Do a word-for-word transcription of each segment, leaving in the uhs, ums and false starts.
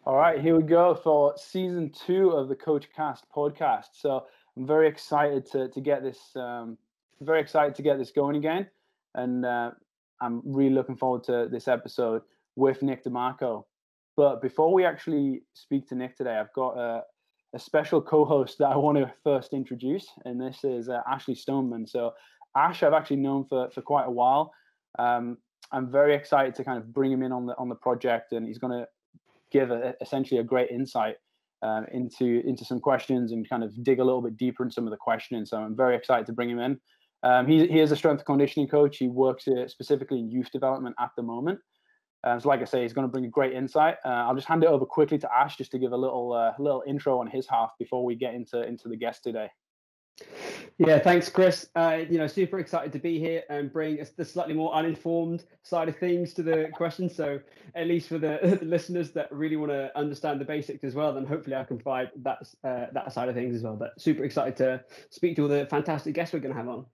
All right, here we go for season two of the Coach Cast podcast. So I'm very excited to to get this um, very excited to get this going again, and uh, I'm really looking forward to this episode with Nick DeMarco. But before we actually speak to Nick today, I've got a, a special co-host that I want to first introduce, and this is uh, Ashley Stoneman. So Ash, I've actually known for for quite a while. Um, I'm very excited to kind of bring him in on the on the project, and he's going to give a, essentially a great insight um, into into some questions and kind of dig a little bit deeper in some of the questioning. So I'm very excited to bring him in. Um, he, he is a strength and conditioning coach. He works uh, specifically in youth development at the moment. Um, so like I say, he's going to bring a great insight. Uh, I'll just hand it over quickly to Ash just to give a little uh, little intro on his half before we get into into the guest today. Yeah, thanks, Chris. Uh, you know, super excited to be here and bring the slightly more uninformed side of things to the question. So, at least for the, the listeners that really want to understand the basics as well, then hopefully I can provide that uh, that side of things as well. But super excited to speak to all the fantastic guests we're going to have on.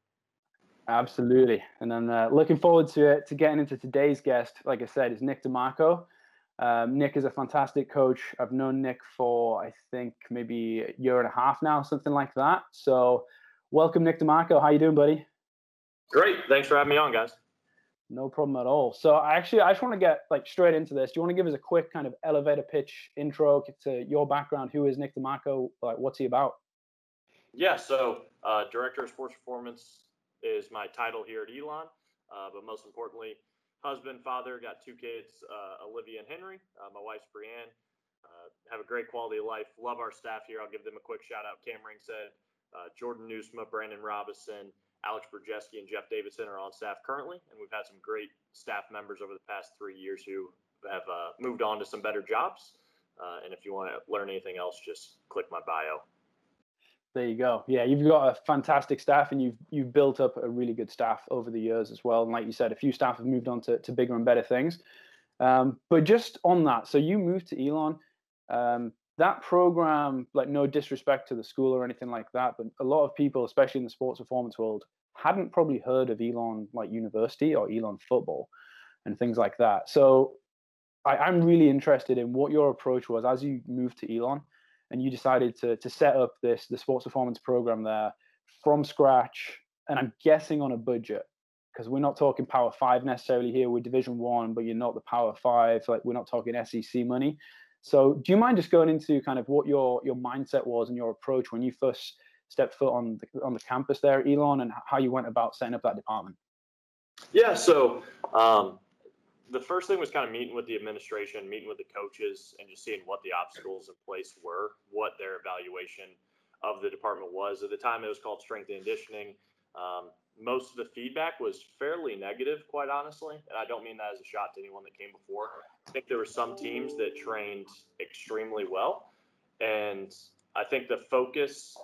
Absolutely, and then uh, looking forward to to getting into today's guest. Like I said, is Nick DeMarco. Um, Nick is a fantastic coach. I've known Nick for I think maybe a year and a half now, something like that. So, welcome, Nick DeMarco. How you doing, buddy? Great. Thanks for having me on, guys. No problem at all. So, I actually I just want to get like straight into this. Do you want to give us a quick kind of elevator pitch intro to your background? Who is Nick DeMarco? Like, what's he about? Yeah. So, uh, Director of Sports Performance is my title here at Elon, uh, but most importantly, husband, father, got two kids, uh, Olivia and Henry. Uh, my wife's Brianne. Uh, have a great quality of life. Love our staff here. I'll give them a quick shout out. Cam Ringsted, uh, Jordan Newsma, Brandon Robinson, Alex Berjeski, and Jeff Davidson are on staff currently. And we've had some great staff members over the past three years who have uh, moved on to some better jobs. Uh, and if you want to learn anything else, just click my bio. There you go. Yeah, you've got a fantastic staff, and you've you've built up a really good staff over the years as well. And like you said, a few staff have moved on to, to bigger and better things. Um, but just on that, so you moved to Elon. Um, that program, like no disrespect to the school or anything like that, but a lot of people, especially in the sports performance world, hadn't probably heard of Elon like University or Elon football and things like that. So I, I'm really interested in what your approach was as you moved to Elon and you decided to to set up this the sports performance program there from scratch, and I'm guessing on a budget, because we're not talking Power Five necessarily here. We're Division One, but you're not the Power Five. Like we're not talking S E C money. So, do you mind just going into kind of what your your mindset was and your approach when you first stepped foot on the on the campus there at Elon, and how you went about setting up that department? Yeah. So. Um, The first thing was kind of meeting with the administration, meeting with the coaches, and just seeing what the obstacles in place were, what their evaluation of the department was. At the time, it was called strength and conditioning. Um, most of the feedback was fairly negative, quite honestly, and I don't mean that as a shot to anyone that came before. I think there were some teams that trained extremely well, and I think the focus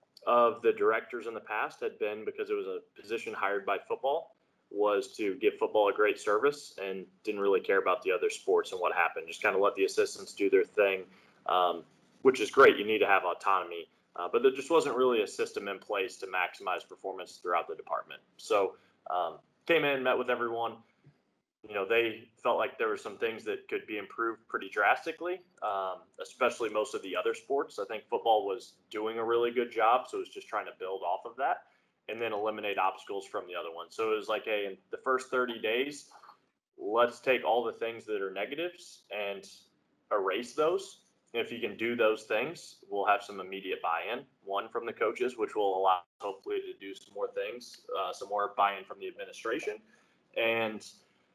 of the directors in the past had been, because it was a position hired by football, was to give football a great service and didn't really care about the other sports and what happened. Just kind of let the assistants do their thing, um, which is great. You need to have autonomy. Uh, but there just wasn't really a system in place to maximize performance throughout the department. So um, came in, met with everyone. You know, they felt like there were some things that could be improved pretty drastically, um, especially most of the other sports. I think football was doing a really good job, so it was just trying to build off of that and then eliminate obstacles from the other one. So it was like, hey, in the first thirty days, let's take all the things that are negatives and erase those. And if you can do those things, we'll have some immediate buy-in, one from the coaches, which will allow us hopefully to do some more things, uh, some more buy-in from the administration. And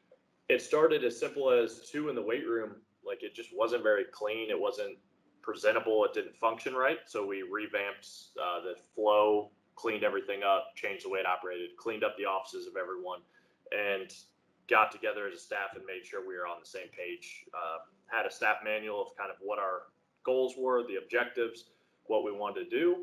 it started as simple as two in the weight room. Like it just wasn't very clean. It wasn't presentable. It didn't function right. So we revamped uh, the flow, cleaned everything up, changed the way it operated, cleaned up the offices of everyone, and got together as a staff and made sure we were on the same page. Uh, had a staff manual of kind of what our goals were, the objectives, what we wanted to do,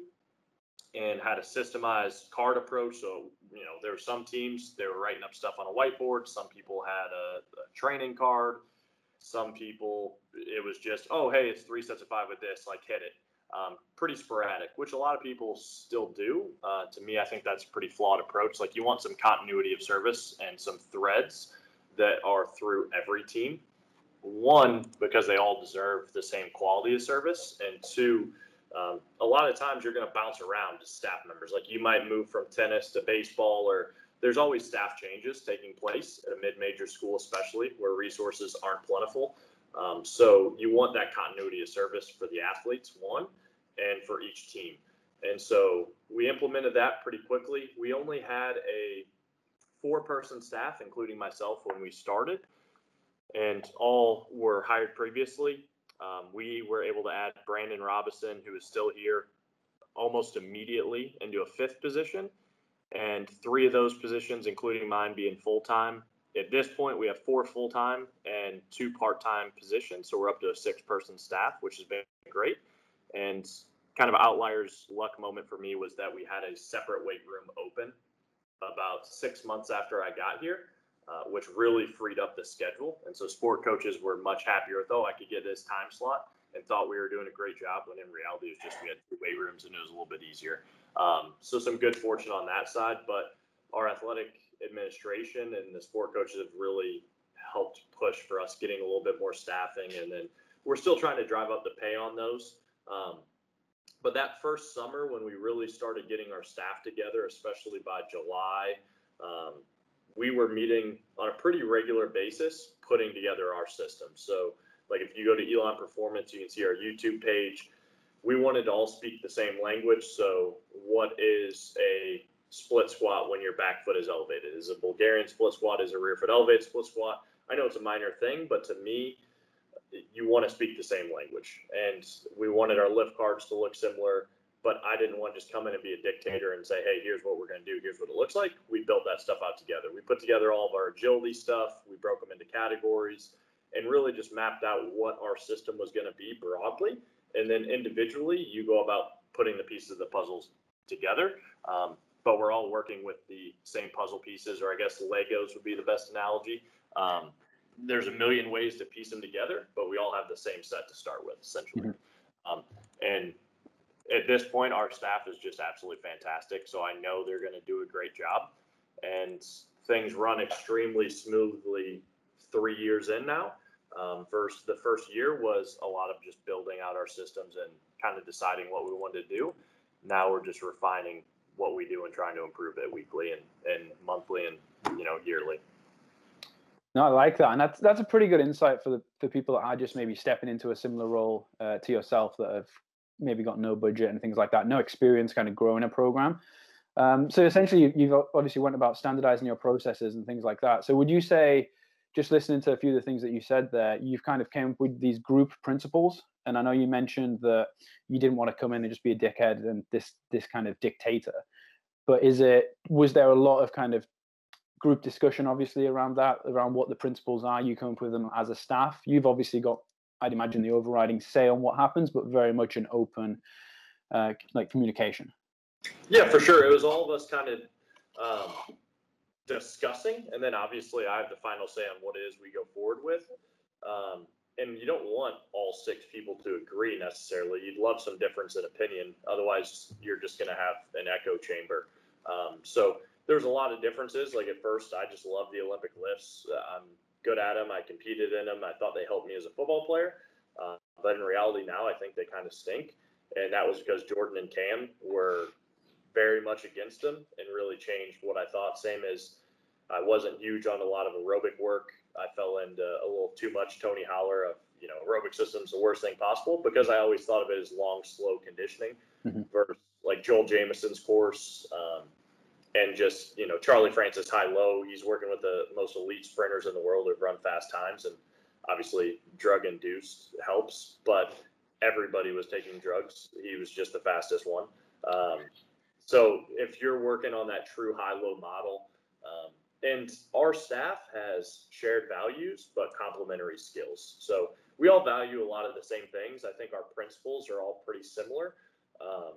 and had a systemized card approach. So, you know, there were some teams, they were writing up stuff on a whiteboard. Some people had a, a training card. Some people, it was just, oh, hey, it's three sets of five with this, like hit it. Um, pretty sporadic, which a lot of people still do. Uh, to me, I think that's a pretty flawed approach. Like you want some continuity of service and some threads that are through every team. one, because they all deserve the same quality of service, and two, um, a lot of times you're going to bounce around as staff members. Like you might move from tennis to baseball, or there's always staff changes taking place at a mid-major school, especially where resources aren't plentiful. Um, so you want that continuity of service for the athletes, one, and for each team. And so we implemented that pretty quickly. We only had a four-person staff, including myself, when we started, and all were hired previously. Um, we were able to add Brandon Robinson, who is still here, almost immediately into a fifth position, and three of those positions, including mine, being full-time. At this point, we have four full-time and two part-time positions, so we're up to a six-person staff, which has been great. And kind of outliers luck moment for me was that we had a separate weight room open about six months after I got here, uh, which really freed up the schedule. And so sport coaches were much happier with, oh, I could get this time slot, and thought we were doing a great job, when in reality it was just we had two weight rooms and it was a little bit easier. Um, so some good fortune on that side, but our athletic administration and the sport coaches have really helped push for us getting a little bit more staffing, and then we're still trying to drive up the pay on those. Um, but that first summer when we really started getting our staff together, especially by July, um, we were meeting on a pretty regular basis, putting together our system. So like if you go to Elon Performance, you can see our YouTube page. We wanted to all speak the same language. So what is a split squat when your back foot is elevated? Is a Bulgarian split squat, is a rear foot elevated split squat? I know it's a minor thing, but to me, you want to speak the same language. And we wanted our lift cards to look similar, but I didn't want to just come in and be a dictator and say, hey, here's what we're going to do. Here's what it looks like. We built that stuff out together. We put together all of our agility stuff. We broke them into categories and really just mapped out what our system was going to be broadly. And then individually, you go about putting the pieces of the puzzles together. Um, but we're all working with the same puzzle pieces, or I guess Legos would be the best analogy. Um, there's a million ways to piece them together, but we all have the same set to start with, essentially. Mm-hmm. Um, and at this point, our staff is just absolutely fantastic. So I know they're going to do a great job, and things run extremely smoothly three years in now. Um, first, the first year was a lot of just building out our systems and kind of deciding what we wanted to do. Now we're just refining what we do and trying to improve it weekly and, and monthly and, you know, yearly. No, I like that. And that's, that's a pretty good insight for the for people that are just maybe stepping into a similar role uh, to yourself, that have maybe got no budget and things like that, no experience kind of growing a program. Um, so essentially, you've obviously went about standardizing your processes and things like that. So would you say, just listening to a few of the things that you said there, you've kind of came up with these group principles? And I know you mentioned that you didn't want to come in and just be a dickhead and this this kind of dictator. But is it, was there a lot of kind of group discussion, obviously, around that, around what the principles are? You come up with them as a staff. You've obviously got, I'd imagine, the overriding say on what happens, but very much an open, uh, like communication. Yeah, for sure. It was all of us kind of um, discussing, and then obviously I have the final say on what it is we go forward with. Um, and you don't want all six people to agree necessarily. You'd love some difference in opinion. Otherwise, you're just going to have an echo chamber. Um, so there's a lot of differences. Like at first, I just loved the Olympic lifts. I'm good at them. I competed in them. I thought they helped me as a football player. Uh, but in reality now, I think they kind of stink. And that was because Jordan and Cam were very much against them and really changed what I thought. Same as I wasn't huge on a lot of aerobic work. I fell into a little too much Tony Howler of, you know, aerobic system's the worst thing possible, because I always thought of it as long, slow conditioning mm-hmm. versus like Joel Jamison's course. Um, and just, you know, Charlie Francis high-low. He's working with the most elite sprinters in the world who've run fast times, and obviously drug-induced helps, but everybody was taking drugs. He was just the fastest one. Um, so if you're working on that true high-low model, um, and our staff has shared values, but complementary skills. So we all value a lot of the same things. I think our principles are all pretty similar, um,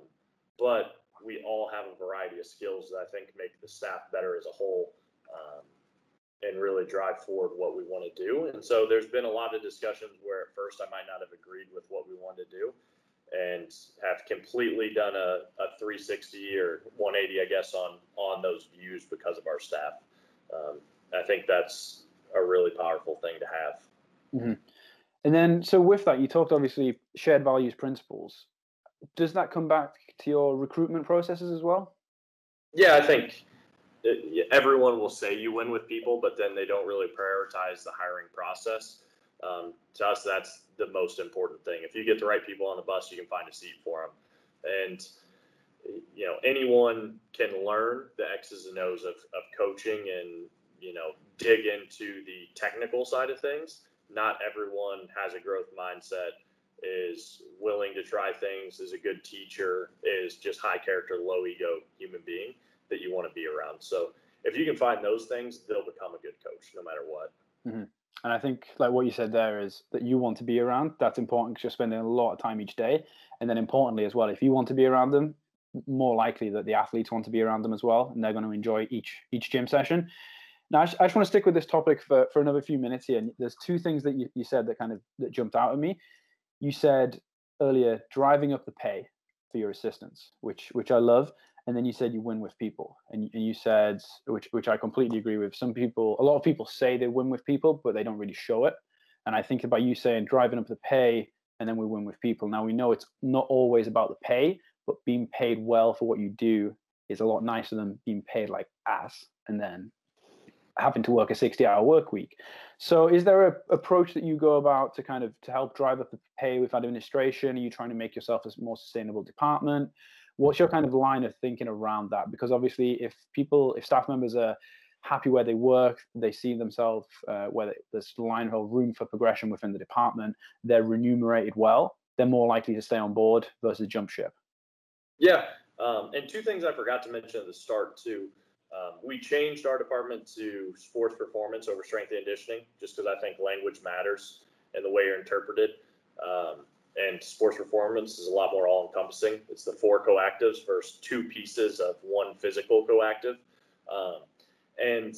but we all have a variety of skills that I think make the staff better as a whole, um, and really drive forward what we want to do. And so there's been a lot of discussions where at first I might not have agreed with what we wanted to do, and have completely done a, a three sixty or one eighty, I guess, on, on those views because of our staff. Um, I think that's a really powerful thing to have. Mm-hmm. And then, so with that, you talked obviously shared values principles. Does that come back to your recruitment processes as well? Yeah, I think it, everyone will say you win with people, but then they don't really prioritize the hiring process. Um, to us, that's the most important thing. If you get the right people on the bus, you can find a seat for them. And, you know, anyone can learn the X's and O's of, of coaching and, you know, dig into the technical side of things. Not everyone has a growth mindset, is willing to try things, is a good teacher, is just high character, low ego human being that you want to be around. So if you can find those things, they'll become a good coach no matter what. Mm-hmm. And I think like what you said there is that you want to be around. That's important because you're spending a lot of time each day. And then importantly as well, if you want to be around them, more likely that the athletes want to be around them as well. And they're going to enjoy each each gym session. Now, I just, I just want to stick with this topic for, for another few minutes here. And there's two things that you, you said that kind of that jumped out at me. You said earlier, driving up the pay for your assistants, which which I love. And then you said you win with people, and, and you said, which which I completely agree with. Some people, a lot of people say they win with people, but they don't really show it. And I think about you saying driving up the pay, and then we win with people. Now we know it's not always about the pay, but being paid well for what you do is a lot nicer than being paid like ass, and then having to work a sixty-hour work week. So is there a approach that you go about to kind of to help drive up the pay with administration? Are you trying to make yourself a more sustainable department? What's your kind of line of thinking around that? Because obviously if people, if staff members are happy where they work, they see themselves uh, where there's line of room for progression within the department, they're remunerated well, they're more likely to stay on board versus jump ship. Yeah, um, and two things I forgot to mention at the start too. Um, we changed our department to sports performance over strength and conditioning, just because I think language matters and the way you're interpreted. Um, and sports performance is a lot more all-encompassing. It's the four coactives versus two pieces of one physical coactive. Um, and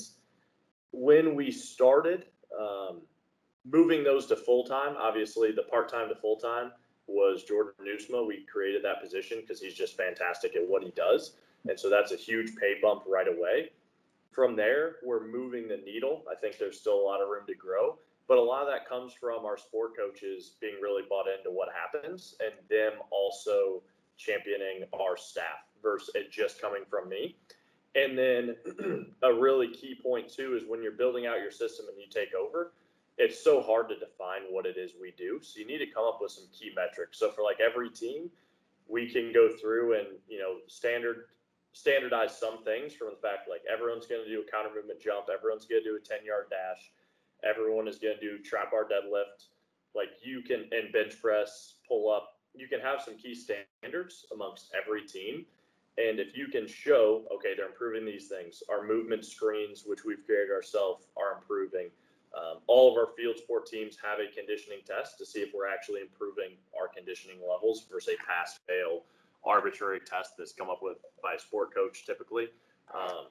when we started um, moving those to full-time, obviously the part-time to full-time was Jordan Newsma. We created that position because he's just fantastic at what he does. And so that's a huge pay bump right away. From there, we're moving the needle. I think there's still a lot of room to grow, but a lot of that comes from our sport coaches being really bought into what happens and them also championing our staff versus it just coming from me. And then a really key point too is when you're building out your system and you take over, it's so hard to define what it is we do. So you need to come up with some key metrics. So for like every team, we can go through and, you know, standard standardize some things from the fact like everyone's going to do a counter movement jump, everyone's going to do a ten yard dash, everyone is going to do trap bar deadlift, like you can, and bench press, pull up, you can have some key standards amongst every team. And if you can show, okay, they're improving these things, our movement screens, which we've created ourselves, are improving. Um, all of our field sport teams have a conditioning test to see if we're actually improving our conditioning levels versus a pass fail arbitrary test that's come up with by a sport coach typically. Um,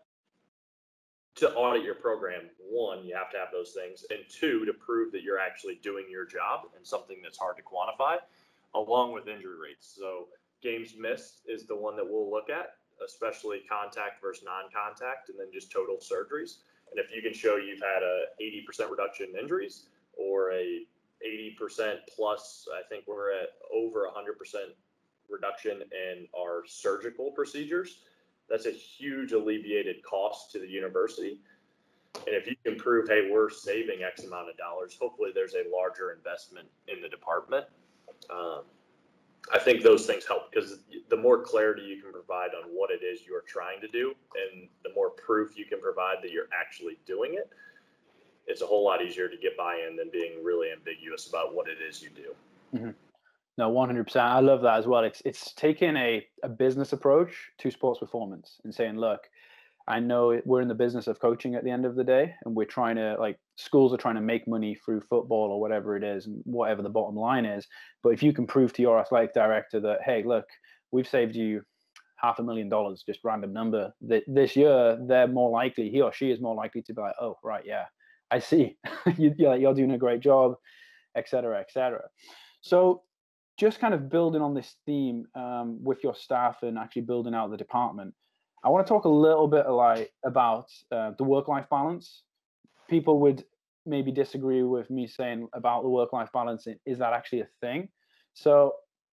to audit your program, one, you have to have those things, and two, to prove that you're actually doing your job and something that's hard to quantify, along with injury rates. So games missed is the one that we'll look at, especially contact versus non-contact, and then just total surgeries. And if you can show you've had a eighty percent reduction in injuries or a eighty percent plus, I think we're at over one hundred percent reduction in our surgical procedures, that's a huge alleviated cost to the university. And if you can prove, hey, we're saving X amount of dollars, hopefully there's a larger investment in the department. Um, I think those things help because the more clarity you can provide on what it is you're trying to do and the more proof you can provide that you're actually doing it, it's a whole lot easier to get buy-in than being really ambiguous about what it is you do. Mm-hmm. No, one hundred percent. I love that as well. It's it's taking a, a business approach to sports performance and saying, look, I know we're in the business of coaching at the end of the day, and we're trying to, like, schools are trying to make money through football or whatever it is, and whatever the bottom line is. But if you can prove to your athletic director that, hey, look, we've saved you half a million dollars, just random number, that this year, they're more likely, he or she is more likely to be like, oh, right, yeah, I see. you, you're, you're doing a great job, et cetera, et cetera. So just kind of building on this theme um, with your staff and actually building out the department, I want to talk a little bit like about uh, the work-life balance. People would maybe disagree with me saying about the work-life balance. Is that actually a thing? So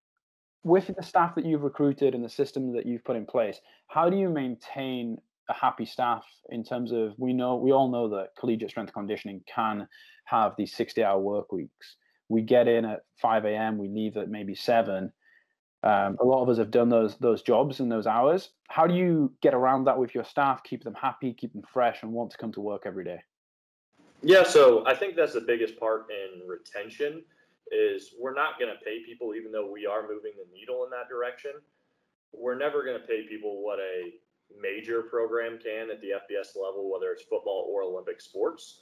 with the staff that you've recruited and the system that you've put in place, how do you maintain a happy staff in terms of, we know, we all know that collegiate strength conditioning can have these sixty hour work weeks. We get in at five a.m., we leave at maybe seven. Um, a lot of us have done those those jobs and those hours. How do you get around that with your staff, keep them happy, keep them fresh, and want to come to work every day? Yeah, so I think that's the biggest part in retention is we're not going to pay people, even though we are moving the needle in that direction. We're never going to pay people what a major program can at the F B S level, whether it's football or Olympic sports.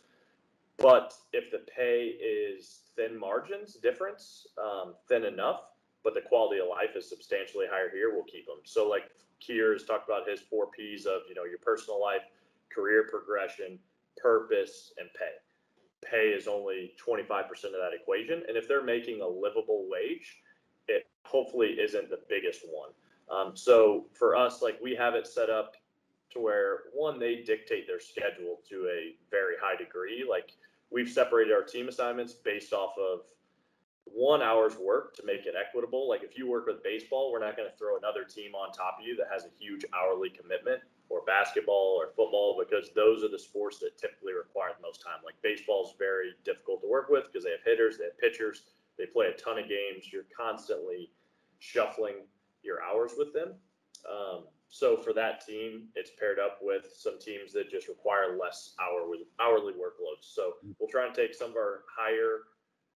But if the pay is thin margins difference, um, thin enough, but the quality of life is substantially higher here, we'll keep them. So like Keir has talked about his four P's of, you know, your personal life, career progression, purpose, and pay. Pay is only twenty-five percent of that equation. And if they're making a livable wage, it hopefully isn't the biggest one. Um, so for us, like we have it set up to where, one, they dictate their schedule to a very high degree. Like we've separated our team assignments based off of one hour's work to make it equitable. Like if you work with baseball, we're not going to throw another team on top of you that has a huge hourly commitment, or basketball or football, because those are the sports that typically require the most time. Like baseball is very difficult to work with because they have hitters, they have pitchers, they play a ton of games. You're constantly shuffling your hours with them. Um, so for that team, it's paired up with some teams that just require less hourly hourly workloads. So we'll try and take some of our higher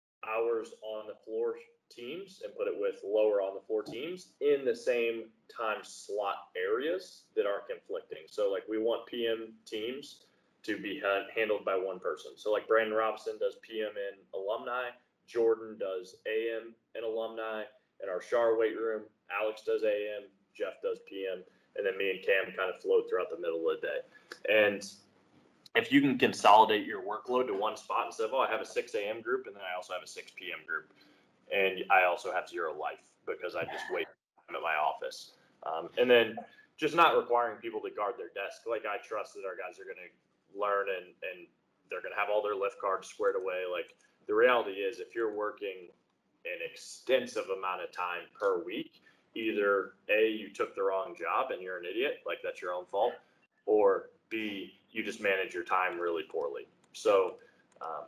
hours on the floor teams and put it with lower on the floor teams in the same time slot areas that aren't conflicting. So like we want P M teams to be ha- handled by one person. So like Brandon Robinson does P M in alumni, Jordan does A M in alumni, in our Shar weight room, Alex does A M, Jeff does P M, and then me and Cam kind of float throughout the middle of the day. And if you can consolidate your workload to one spot instead of, oh, I have a six a.m. group and then I also have a six p.m. group, and I also have zero life because I just wait at my office. Um, and then just not requiring people to guard their desk. Like I trust that our guys are going to learn and, and they're going to have all their lift cards squared away. Like the reality is if you're working an extensive amount of time per week, either A, you took the wrong job and you're an idiot, like that's your own fault, or B, you just manage your time really poorly. So um,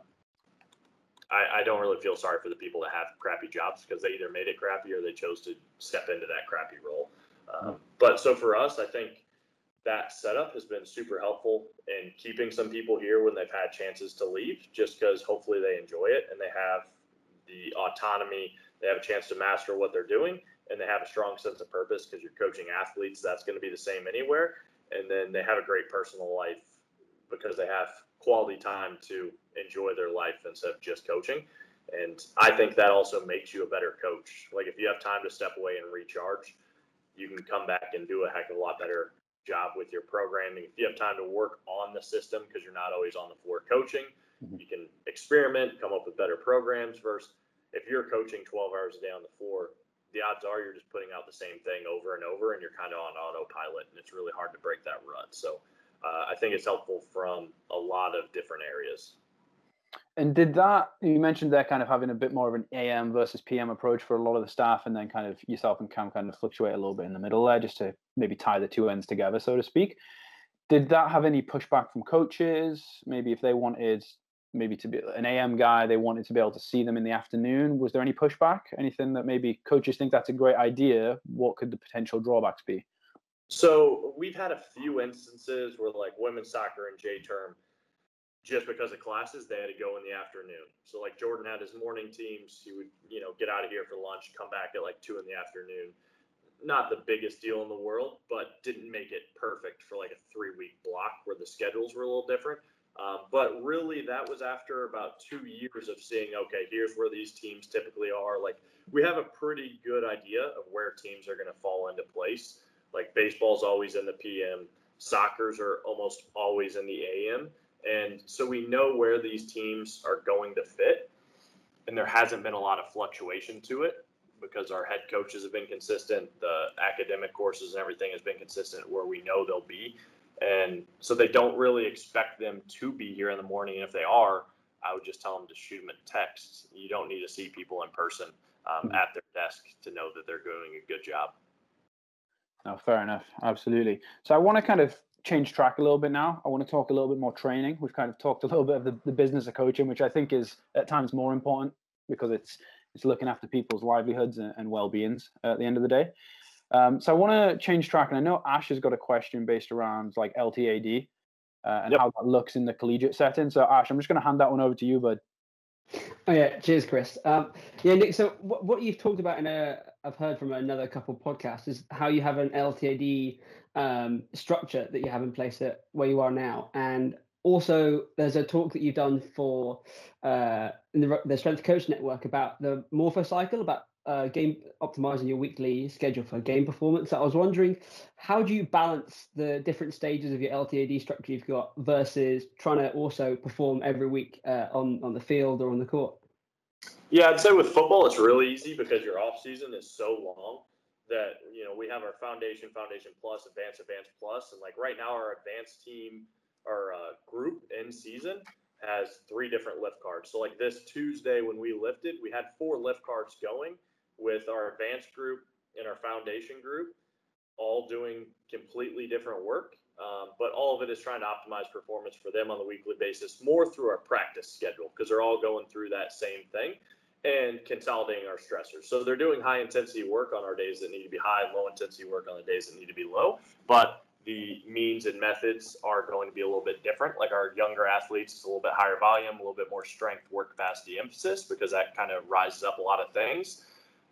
I, I don't really feel sorry for the people that have crappy jobs because they either made it crappy or they chose to step into that crappy role. Um, but so for us, I think that setup has been super helpful in keeping some people here when they've had chances to leave, just because hopefully they enjoy it and they have the autonomy, they have a chance to master what they're doing, and they have a strong sense of purpose because you're coaching athletes. That's going to be the same anywhere. And then they have a great personal life because they have quality time to enjoy their life instead of just coaching. And I think that also makes you a better coach. Like if you have time to step away and recharge, you can come back and do a heck of a lot better job with your programming. If you have time to work on the system because you're not always on the floor coaching, mm-hmm. you can experiment, come up with better programs versus if you're coaching twelve hours a day on the floor, the odds are you're just putting out the same thing over and over and you're kind of on autopilot and it's really hard to break that rut. So uh, I think it's helpful from a lot of different areas. And did that, you mentioned there kind of having a bit more of an A M versus P M approach for a lot of the staff, and then kind of yourself and Cam kind of fluctuate a little bit in the middle there just to maybe tie the two ends together, so to speak. Did that have any pushback from coaches? Maybe if they wanted maybe to be an A M guy, they wanted to be able to see them in the afternoon. Was there any pushback? Anything that maybe coaches think that's a great idea? What could the potential drawbacks be? So we've had a few instances where like women's soccer and J-term, just because of classes, they had to go in the afternoon. So like Jordan had his morning teams. He would, you know, get out of here for lunch, come back at like two in the afternoon. Not the biggest deal in the world, but didn't make it perfect for like a three week block where the schedules were a little different. Um, but really that was after about two years of seeing, okay, here's where these teams typically are. Like we have a pretty good idea of where teams are going to fall into place. Like baseball's always in the P M, soccer's are almost always in the A M. And so we know where these teams are going to fit, and there hasn't been a lot of fluctuation to it because our head coaches have been consistent. The academic courses and everything has been consistent where we know they'll be. And so they don't really expect them to be here in the morning. And if they are, I would just tell them to shoot them a text. You don't need to see people in person um, Mm-hmm. at their desk to know that they're doing a good job. No, fair enough. Absolutely. So I want to kind of change track a little bit now. I want to talk a little bit more training. We've kind of talked a little bit of the, the business of coaching, which I think is at times more important because it's it's looking after people's livelihoods and, and well-beings at the end of the day. Um, so I want to change track, and I know Ash has got a question based around like L T A D uh, and Yep. how that looks in the collegiate setting. So Ash, I'm just going to hand that one over to you, bud. Oh yeah, cheers, Chris. Um, yeah, Nick. So what, what you've talked about in a, I've heard from another couple of podcasts is how you have an L T A D um, structure that you have in place at where you are now, and also there's a talk that you've done for uh, in the, the Strength Coach Network about the Morpho Cycle, about uh, game optimizing your weekly schedule for game performance. I was wondering, how do you balance the different stages of your L T A D structure you've got versus trying to also perform every week uh, on on the field or on the court? Yeah, I'd say with football, it's really easy because your off season is so long that, you know, we have our foundation, foundation plus, advanced, advanced plus. And like right now, our advanced team, our uh, group in season has three different lift cards. So like this Tuesday when we lifted, we had four lift cards going with our advanced group and our foundation group, all doing completely different work. Um, but all of it is trying to optimize performance for them on the weekly basis, more through our practice schedule, because they're all going through that same thing and consolidating our stressors. So they're doing high intensity work on our days that need to be high, low intensity work on the days that need to be low. But the means and methods are going to be a little bit different. Like our younger athletes, it's a little bit higher volume, a little bit more strength, work capacity emphasis, because that kind of rises up a lot of things.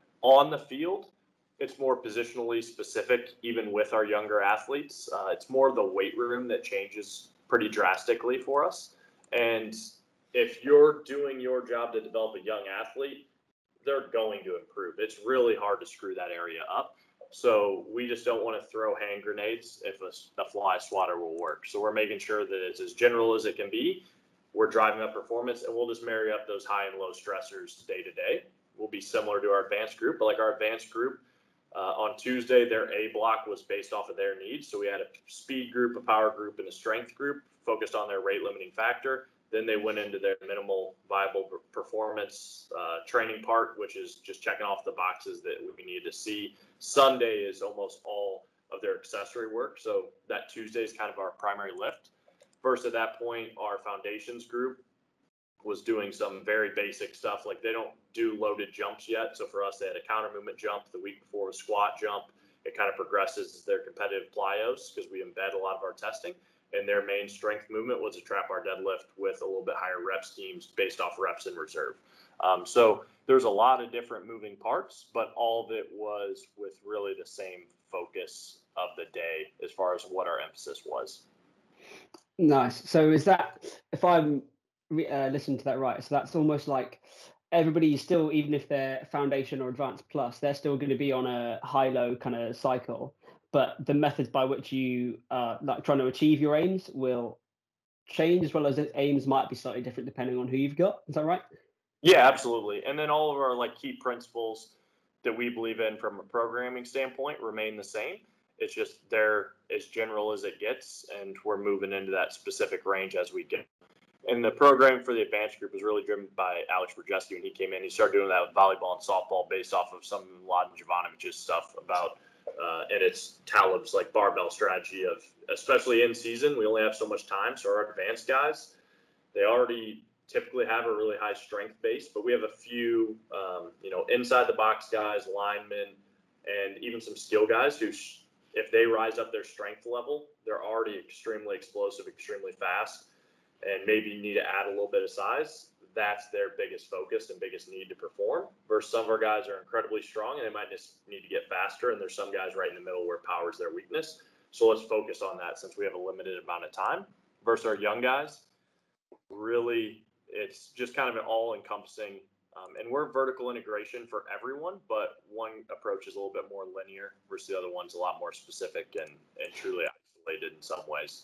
On the field, it's more positionally specific, even with our younger athletes. Uh, it's more the weight room that changes pretty drastically for us. And if you're doing your job to develop a young athlete, they're going to improve. It's really hard to screw that area up. So we just don't want to throw hand grenades if a, a fly swatter will work. So we're making sure that it's as general as it can be. We're driving up performance, and we'll just marry up those high and low stressors day to day. We'll be similar to our advanced group, but like our advanced group, Uh, on Tuesday, their A block was based off of their needs. So we had a speed group, a power group, and a strength group focused on their rate limiting factor. Then they went into their minimal viable performance uh, training part, which is just checking off the boxes that we need to see. Sunday is almost all of their accessory work. So that Tuesday is kind of our primary lift. First, at that point, our foundations group was doing some very basic stuff. Like they don't do loaded jumps yet. So for us, they had a counter movement jump. The week before, a squat jump. It kind of progresses as their competitive plyos because we embed a lot of our testing. And their main strength movement was a trap bar deadlift with a little bit higher rep schemes based off reps in reserve. Um, so there's a lot of different moving parts, but all of it was with really the same focus of the day as far as what our emphasis was. Nice. So is that, if I'm uh, listening to that right, so that's almost like everybody still, even if they're foundation or advanced plus, they're still going to be on a high-low kind of cycle, but the methods by which you uh, like trying to achieve your aims will change, as well as the aims might be slightly different depending on who you've got. Is that right? Yeah, absolutely. And then all of our like key principles that we believe in from a programming standpoint remain the same. It's just they're as general as it gets, and we're moving into that specific range as we get. And the program for the advanced group was really driven by Alex Brzezinski when he came in. He started doing that with volleyball and softball based off of some of Mladen Jovanovich's stuff about, uh, and it's Talib's like barbell strategy of, especially in season, we only have so much time. So our advanced guys, they already typically have a really high strength base, but we have a few, um, you know, inside the box guys, linemen, and even some skill guys who, sh- if they rise up their strength level, they're already extremely explosive, extremely fast, and maybe need to add a little bit of size. That's their biggest focus and biggest need to perform. Versus some of our guys are incredibly strong and they might just need to get faster. And there's some guys right in the middle where power is their weakness. So let's focus on that since we have a limited amount of time. Versus our young guys, really, it's just kind of an all-encompassing. Um, and we're vertical integration for everyone, but one approach is a little bit more linear versus the other one's a lot more specific and, and truly isolated in some ways.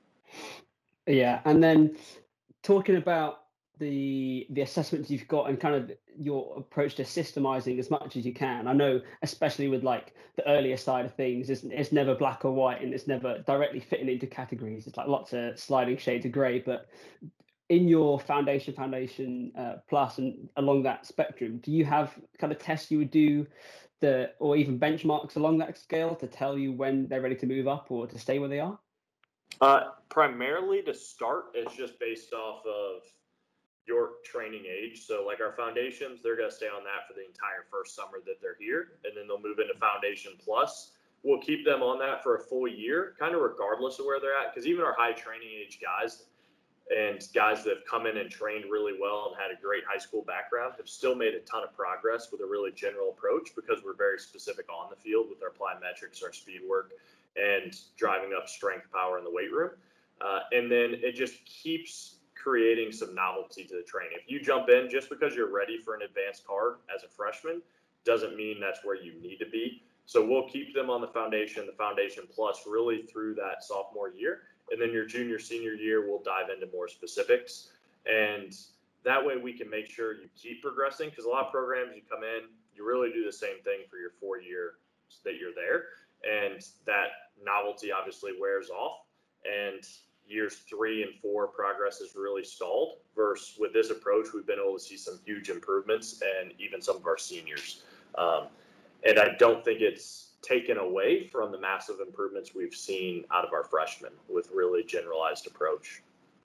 Yeah, and then talking about the the assessments you've got and kind of your approach to systemizing as much as you can. I know, especially with like the earlier side of things, it's, it's never black or white, and it's never directly fitting into categories. It's like lots of sliding shades of grey. But in your foundation, foundation uh, plus, and along that spectrum, do you have kind of tests you would do, the or even benchmarks along that scale to tell you when they're ready to move up or to stay where they are? Uh, primarily to start, it's just based off of your training age. So like our foundations, they're going to stay on that for the entire first summer that they're here, and then they'll move into foundation plus. We'll keep them on that for a full year, kind of regardless of where they're at, because even our high training age guys and guys that have come in and trained really well and had a great high school background have still made a ton of progress with a really general approach, because we're very specific on the field with our plyometrics, our speed work, and driving up strength power in the weight room. Uh, and then it just keeps creating some novelty to the training. If you jump in just because you're ready for an advanced card as a freshman, doesn't mean that's where you need to be. So we'll keep them on the foundation, the foundation plus, really through that sophomore year. And then your junior, senior year, we'll dive into more specifics. And that way we can make sure you keep progressing, because a lot of programs, you come in, you really do the same thing for your four year that you're there. And that novelty obviously wears off. And years three and four progress is really stalled. Versus with this approach, we've been able to see some huge improvements, and even some of our seniors. Um, and I don't think it's taken away from the massive improvements we've seen out of our freshmen with really generalized approach.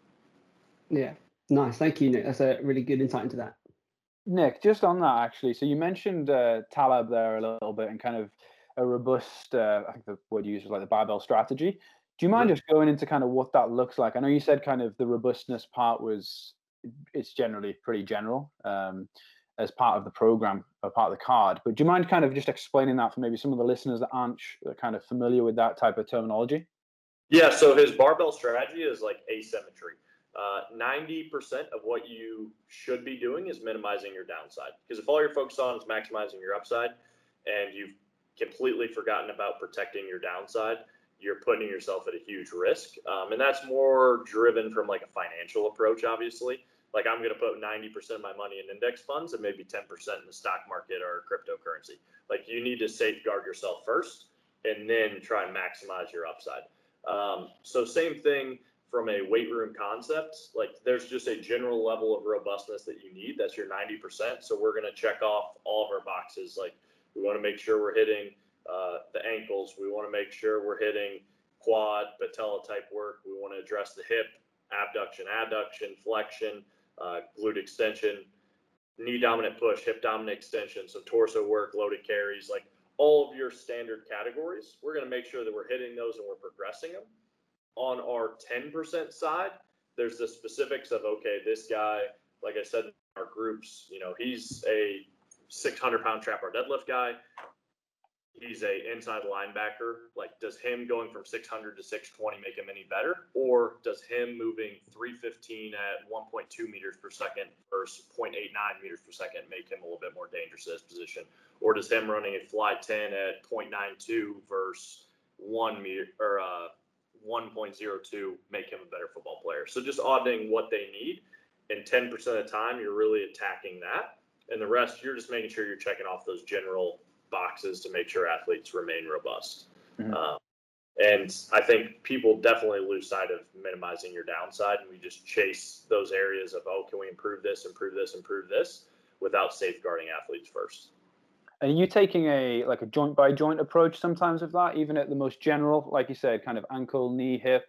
Yeah, nice. Thank you, Nick. That's a really good insight into that. Nick, just on that actually, so you mentioned uh, Taleb there a little bit, and kind of a robust, uh, I think the word you used was like the barbell strategy. Do you mind mm-hmm. just going into kind of what that looks like? I know you said kind of the robustness part was, it's generally pretty general um, as part of the program or part of the card, but do you mind kind of just explaining that for maybe some of the listeners that aren't kind of familiar with that type of terminology? Yeah, so his barbell strategy is like asymmetry. Uh, ninety percent of what you should be doing is minimizing your downside. Because if all you're focused on is maximizing your upside, and you've completely forgotten about protecting your downside, you're putting yourself at a huge risk. Um, and that's more driven from like a financial approach, obviously. Like I'm going to put ninety percent of my money in index funds and maybe ten percent in the stock market or cryptocurrency. Like you need to safeguard yourself first and then try and maximize your upside. Um, so same thing from a weight room concept. Like there's just a general level of robustness that you need. That's your ninety percent. So we're going to check off all of our boxes. Like we want to make sure we're hitting uh, the ankles. We want to make sure we're hitting quad, patella type work. We want to address the hip, abduction, adduction, flexion, uh, glute extension, knee dominant push, hip dominant extension. So torso work, loaded carries, like all of your standard categories. We're going to make sure that we're hitting those and we're progressing them. On our ten percent side, there's the specifics of, okay, this guy, like I said, in our groups, you know, he's a six hundred pound trap bar deadlift guy. He's a inside linebacker. Like, does him going from six hundred to six twenty make him any better? Or does him moving three fifteen at one point two meters per second versus zero point eight nine meters per second make him a little bit more dangerous in this position? Or does him running a fly ten at zero point nine two versus one meter or uh, one point zero two make him a better football player? So just auditing what they need, and ten percent of the time you're really attacking that, and the rest you're just making sure you're checking off those general boxes to make sure athletes remain robust. Mm-hmm. Uh, and I think people definitely lose sight of minimizing your downside, and we just chase those areas of, oh, can we improve this, improve this, improve this, without safeguarding athletes first. Are you taking a like a joint by joint approach sometimes with that, even at the most general, like you said, kind of ankle, knee, hip?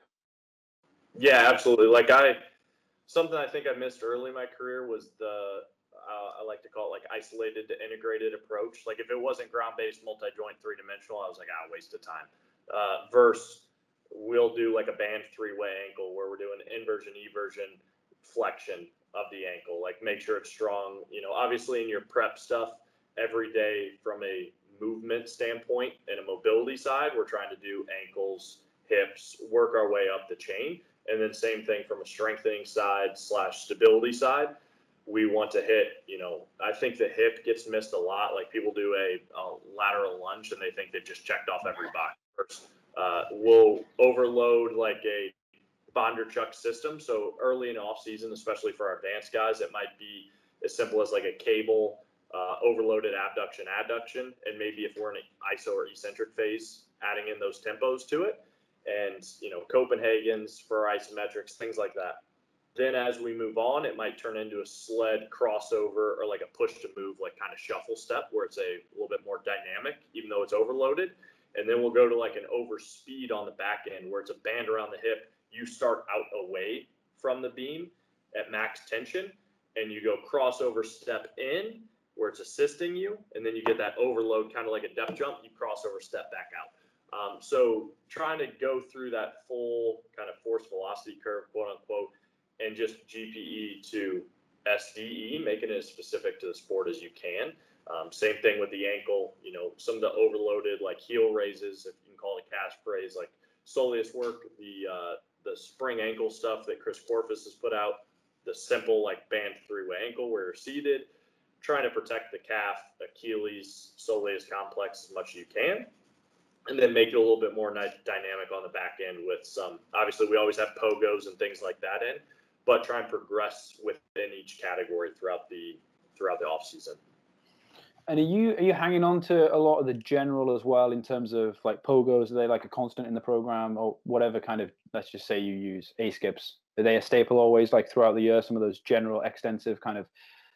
Yeah, absolutely. Like I, something I think I missed early in my career was the, uh, I like to call it like isolated to integrated approach. Like if it wasn't ground-based, multi-joint, three-dimensional, I was like, ah, waste of time. Uh, versus we'll do like a band three-way ankle where we're doing inversion, eversion, flexion of the ankle. Like make sure it's strong. You know, obviously in your prep stuff, every day from a movement standpoint and a mobility side, we're trying to do ankles, hips, work our way up the chain. And then same thing from a strengthening side slash stability side. We want to hit, you know, I think the hip gets missed a lot. Like people do a, a lateral lunge and they think they just checked off every box. First, uh, we'll overload like a Bondarchuk system. So early in off season, especially for our advanced guys, it might be as simple as like a cable, uh, overloaded abduction, adduction. And maybe if we're in an iso or eccentric phase, adding in those tempos to it. And, you know, Copenhagen's for isometrics, things like that. Then as we move on, it might turn into a sled crossover or like a push to move, like kind of shuffle step where it's a little bit more dynamic, even though it's overloaded. And then we'll go to like an over speed on the back end where it's a band around the hip. You start out away from the beam at max tension and you go crossover step in where it's assisting you. And then you get that overload, kind of like a depth jump, you crossover step back out. Um, so trying to go through that full kind of force velocity curve, quote unquote, and just G P E to S D E, making it as specific to the sport as you can. Um, same thing with the ankle, you know, some of the overloaded like heel raises, if you can call it calf praise, like soleus work, the uh, the spring ankle stuff that Chris Korfus has put out, the simple like band three-way ankle where you're seated, trying to protect the calf, Achilles, soleus complex as much as you can. And then make it a little bit more dynamic on the back end with some, obviously we always have pogos and things like that in, but try and progress within each category throughout the throughout the off season. And are you are you hanging on to a lot of the general as well in terms of like pogos? Are they like a constant in the program or whatever kind of, let's just say you use A skips? Are they a staple always like throughout the year? Some of those general extensive kind of,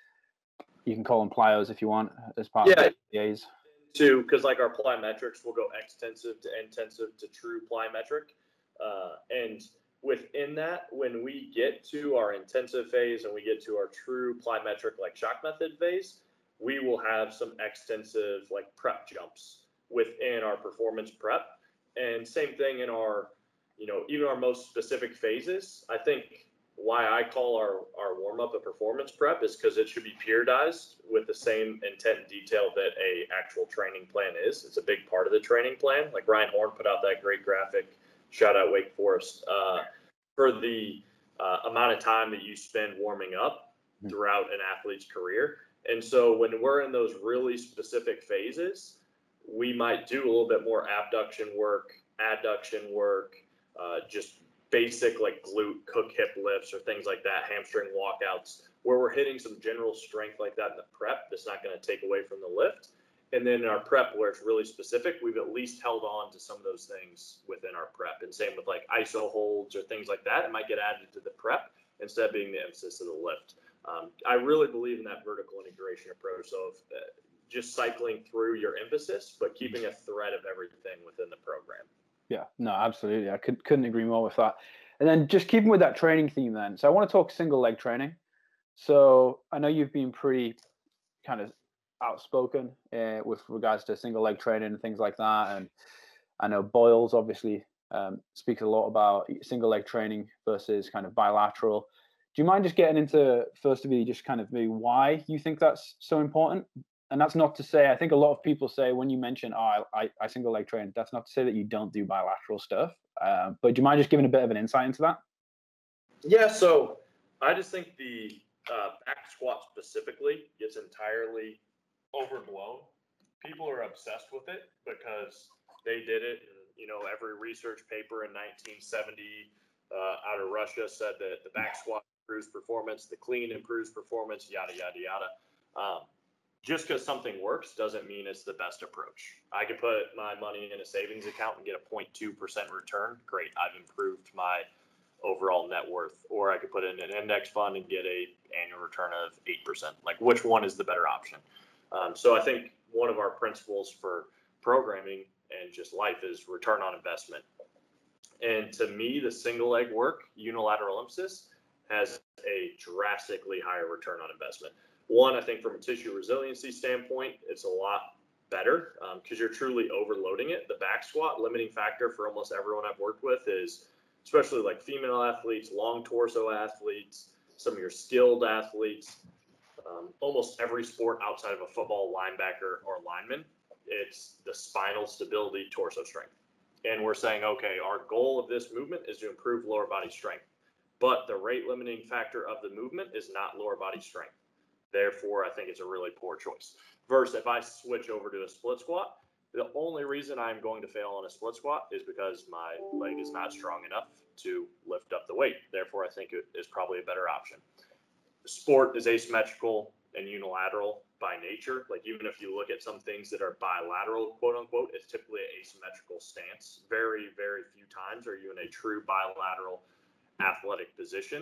you can call them plyos if you want as part yeah. of the A's. Too, because like our plyometrics will go extensive to intensive to true plyometric. Uh, and within that, when we get to our intensive phase and we get to our true plyometric like shock method phase, we will have some extensive like prep jumps within our performance prep. And same thing in our, you know, even our most specific phases. I think why I call our, our warm-up a performance prep is because it should be periodized with the same intent and detail that a actual training plan is. It's a big part of the training plan. Like Ryan Horn put out that great graphic, shout out Wake Forest, uh, for the uh, amount of time that you spend warming up throughout an athlete's career. And so when we're in those really specific phases, we might do a little bit more abduction work, adduction work, uh, just basic like glute, cook hip lifts or things like that, hamstring walkouts, where we're hitting some general strength like that in the prep that's not going to take away from the lift. And then in our prep where it's really specific, we've at least held on to some of those things within our prep. And same with like I S O holds or things like that, it might get added to the prep instead of being the emphasis of the lift. Um, I really believe in that vertical integration approach. So if, uh, just cycling through your emphasis, but keeping a thread of everything within the program. Yeah, no, absolutely. I could, couldn't agree more with that. And then just keeping with that training theme then. So I want to talk single leg training. So I know you've been pretty kind of outspoken uh, with regards to single leg training and things like that. And I know Boyles obviously um, speaks a lot about single leg training versus kind of bilateral. Do you mind just getting into, first of all, just kind of maybe why you think that's so important? And that's not to say, I think a lot of people say when you mention, oh, I, I single leg train, that's not to say that you don't do bilateral stuff. Uh, but do you mind just giving a bit of an insight into that? Yeah, so I just think the uh, back squat specifically gets entirely overblown. People are obsessed with it because they did it. And, you know, every research paper in nineteen seventy uh, out of Russia said that the back squat improves performance, the clean improves performance, yada, yada, yada. Um, Just because something works doesn't mean it's the best approach. I could put my money in a savings account and get a zero point two percent return. Great, I've improved my overall net worth. Or I could put it in an index fund and get a annual return of eight percent. Like, which one is the better option? Um, so I think one of our principles for programming and just life is return on investment. And to me, the single leg work, unilateral emphasis, has a drastically higher return on investment. One, I think from a tissue resiliency standpoint, it's a lot better because um, you're truly overloading it. The back squat limiting factor for almost everyone I've worked with is, especially like female athletes, long torso athletes, some of your skilled athletes, um, almost every sport outside of a football linebacker or lineman, it's the spinal stability, torso strength. And we're saying, okay, our goal of this movement is to improve lower body strength, but the rate limiting factor of the movement is not lower body strength. Therefore, I think it's a really poor choice. Versus if I switch over to a split squat, the only reason I'm going to fail on a split squat is because my leg is not strong enough to lift up the weight. Therefore, I think it is probably a better option. The sport is asymmetrical and unilateral by nature. Like even if you look at some things that are bilateral, quote unquote, it's typically an asymmetrical stance. Very, very few times are you in a true bilateral athletic position.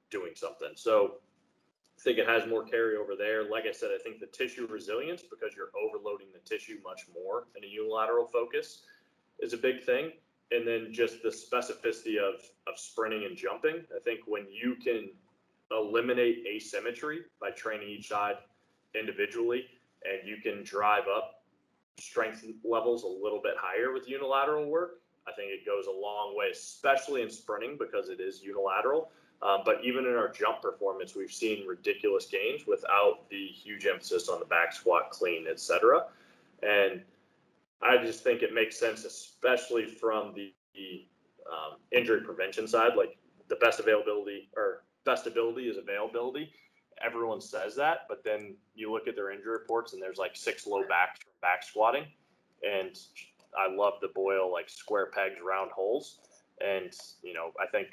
doing something. So I think it has more carryover there. Like I said, I think the tissue resilience, because you're overloading the tissue much more in a unilateral focus, is a big thing. And then just the specificity of, of sprinting and jumping. I think when you can eliminate asymmetry by training each side individually, and you can drive up strength levels a little bit higher with unilateral work, I think it goes a long way, especially in sprinting because it is unilateral. Um, but even in our jump performance, we've seen ridiculous gains without the huge emphasis on the back squat, clean, et cetera. And I just think it makes sense, especially from the, the um, injury prevention side. Like the best availability or best ability is availability. Everyone says that, but then you look at their injury reports and there's like six low backs from back squatting. And I love the Boyle like square pegs, round holes. And, you know, I think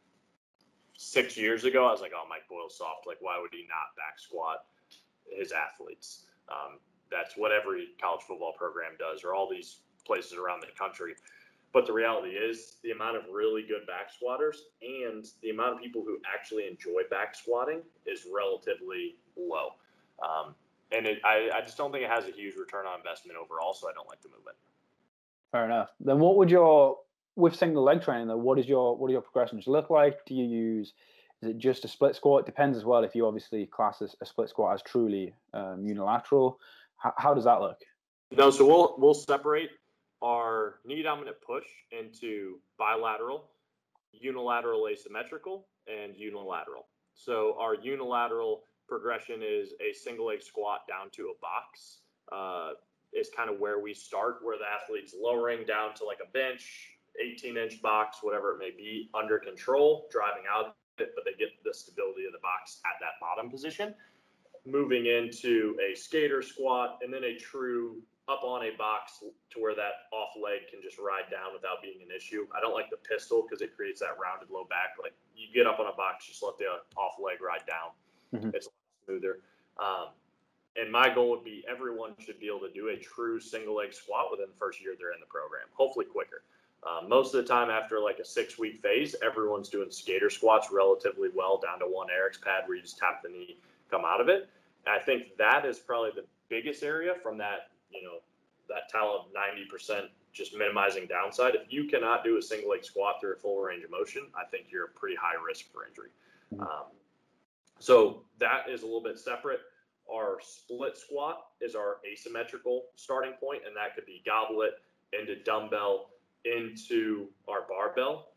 six years ago, I was like, oh, Mike Boyle's soft. Like, why would he not back squat his athletes? Um, that's what every college football program does, or all these places around the country. But the reality is the amount of really good back squatters and the amount of people who actually enjoy back squatting is relatively low. Um, and it, I, I just don't think it has a huge return on investment overall, so I don't like the movement. Fair enough. Then what would your, with single leg training though, what is your, what do your progressions look like? Do you use, is it just a split squat? It depends as well if you obviously class a split squat as truly um, unilateral. How, how does that look? No, so we'll we'll separate our knee dominant push into bilateral, unilateral asymmetrical, and unilateral. So our unilateral progression is a single leg squat down to a box. Uh, is kind of where we start, where the athlete's lowering down to like a bench, eighteen inch box, whatever it may be, under control, driving out of it, but they get the stability of the box at that bottom position. Moving into a skater squat, and then a true up on a box to where that off leg can just ride down without being an issue. I don't like the pistol because it creates that rounded low back. Like you get up on a box, just let the off leg ride down. Mm-hmm. It's a lot smoother. Um, and my goal would be everyone should be able to do a true single leg squat within the first year they're in the program, hopefully quicker. Um, most of the time after like a six week phase, everyone's doing skater squats relatively well down to one Eric's pad where you just tap the knee, come out of it. And I think that is probably the biggest area from that, you know, that towel of ninety percent just minimizing downside. If you cannot do a single leg squat through a full range of motion, I think you're a pretty high risk for injury. Mm-hmm. Um, so that is a little bit separate. Our split squat is our asymmetrical starting point, and that could be goblet into dumbbell into our barbell.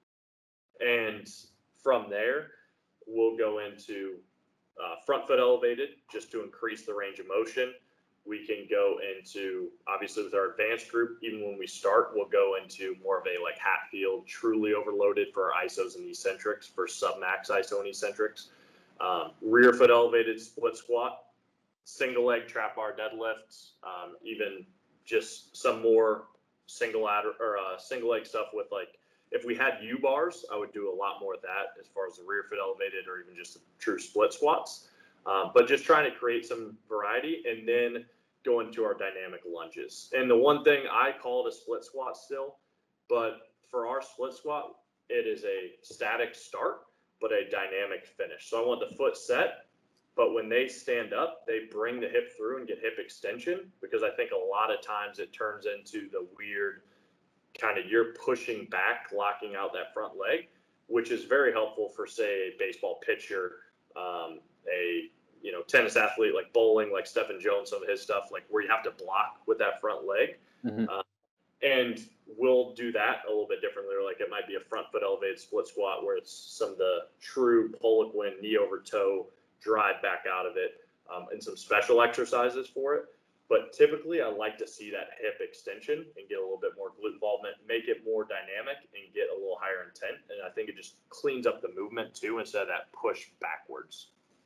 And from there, we'll go into uh, front foot elevated just to increase the range of motion. We can go into, obviously with our advanced group, even when we start, we'll go into more of a like Hatfield, truly overloaded for our isos and eccentrics, for sub-max I S O and eccentrics. Um, rear foot elevated split squat, single leg trap bar deadlifts, um, even just some more single ladder or uh, single leg stuff with like, if we had U bars, I would do a lot more of that as far as the rear foot elevated or even just the true split squats. Um, but just trying to create some variety and then go into our dynamic lunges. And the one thing I call it a split squat still, but for our split squat, it is a static start, but a dynamic finish. So I want the foot set, but when they stand up, they bring the hip through and get hip extension, because I think a lot of times it turns into the weird kind of you're pushing back, locking out that front leg, which is very helpful for, say, a baseball pitcher, um, a you know tennis athlete like bowling, like Stephen Jones, some of his stuff, like where you have to block with that front leg. Mm-hmm. Uh, and we'll do that a little bit differently. Or like it might be a front foot elevated split squat where it's some of the true Poliquin knee over toe drive back out of it, um, and some special exercises for it. But typically I like to see that hip extension and get a little bit more glute involvement, make it more dynamic and get a little higher intent. And I think it just cleans up the movement too, instead of that push backwards.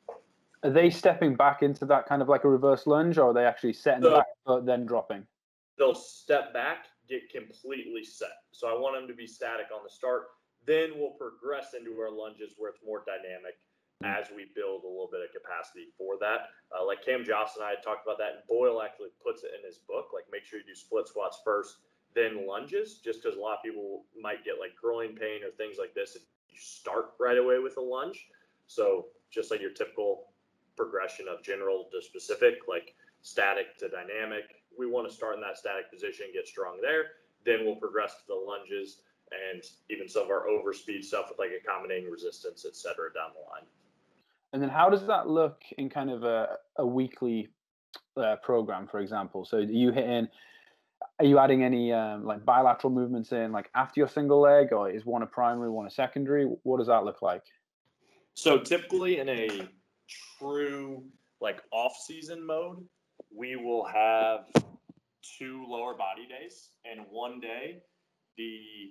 Are they stepping back into that kind of like a reverse lunge, or are they actually setting so, the back foot then dropping? They'll step back, get completely set. So I want them to be static on the start. Then we'll progress into our lunges where it's more dynamic as we build a little bit of capacity for that. Uh, like Cam Joss and I had talked about that, and Boyle actually puts it in his book, like make sure you do split squats first, then lunges, just because a lot of people might get like groin pain or things like this if you start right away with a lunge. So just like your typical progression of general to specific, like static to dynamic, we want to start in that static position, get strong there. Then we'll progress to the lunges and even some of our overspeed stuff with like accommodating resistance, et cetera, down the line. And then how does that look in kind of a, a weekly uh, program, for example? So are you hitting, are you adding any um, like bilateral movements in like after your single leg, or is one a primary, one a secondary? What does that look like? So typically in a true like off-season mode, we will have two lower body days, and one day the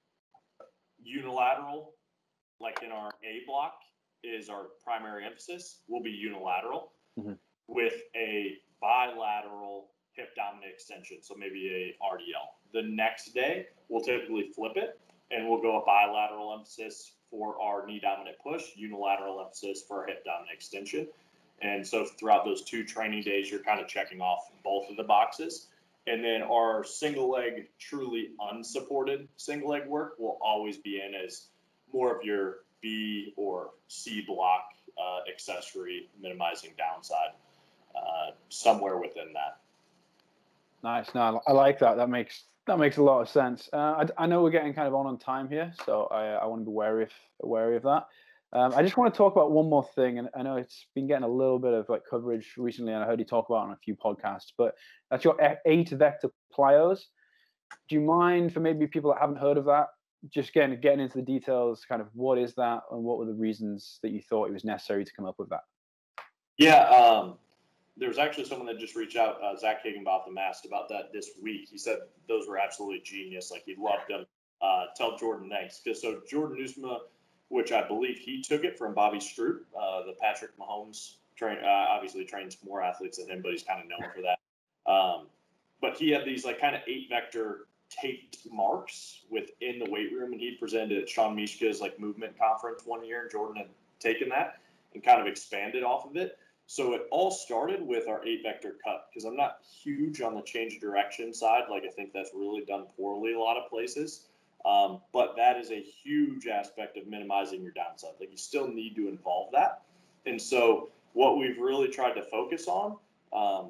unilateral, like in our A block, is our primary emphasis, will be unilateral mm-hmm. with a bilateral hip dominant extension, so maybe a R D L. The next day, we'll typically flip it, and we'll go a bilateral emphasis for our knee dominant push, unilateral emphasis for our hip dominant extension. And so throughout those two training days, you're kind of checking off both of the boxes. And then our single leg, truly unsupported single leg work will always be in as more of your B or C block uh, accessory, minimizing downside, uh, somewhere within that. Nice. No, I like that. That makes that makes a lot of sense. Uh, I, I know we're getting kind of on on time here, so I, I want to be wary of wary of that. Um, I just want to talk about one more thing, and I know it's been getting a little bit of like coverage recently, and I heard you talk about it on a few podcasts. But that's your eight vector plyos. Do you mind, for maybe people that haven't heard of that, just getting getting into the details? Kind of what is that, and what were the reasons that you thought it was necessary to come up with that? Yeah. Um... There was actually someone that just reached out, uh, Zach Higginbotham asked about that this week. He said those were absolutely genius. Like, he loved them. Uh, tell Jordan thanks. Because so Jordan Nusma, which I believe he took it from Bobby Stroop, uh, the Patrick Mahomes train. Uh, obviously trains more athletes than him, but he's kind of known for that. Um, but he had these like kind of eight vector taped marks within the weight room, and he presented at Sean Mishka's like movement conference one year, and Jordan had taken that and kind of expanded off of it. So it all started with our eight vector cut, because I'm not huge on the change of direction side. Like, I think that's really done poorly a lot of places. Um, but that is a huge aspect of minimizing your downside. Like, you still need to involve that. And so what we've really tried to focus on um,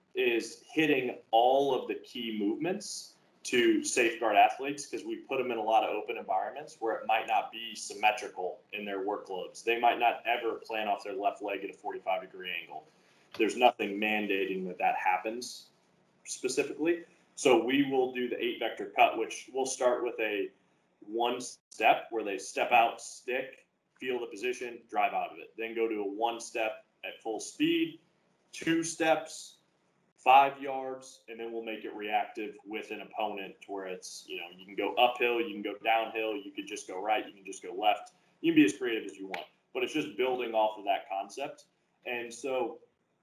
is hitting all of the key movements to safeguard athletes, because we put them in a lot of open environments where it might not be symmetrical in their workloads. They might not ever plan off their left leg at a forty-five degree angle. There's nothing mandating that that happens specifically. So we will do the eight vector cut, which we'll start with a one step where they step out, stick, feel the position, drive out of it. Then go to a one step at full speed, two steps, five yards, and then we'll make it reactive with an opponent to where it's, you know, you can go uphill, you can go downhill, you could just go right, you can just go left. You can be as creative as you want, but it's just building off of that concept. And so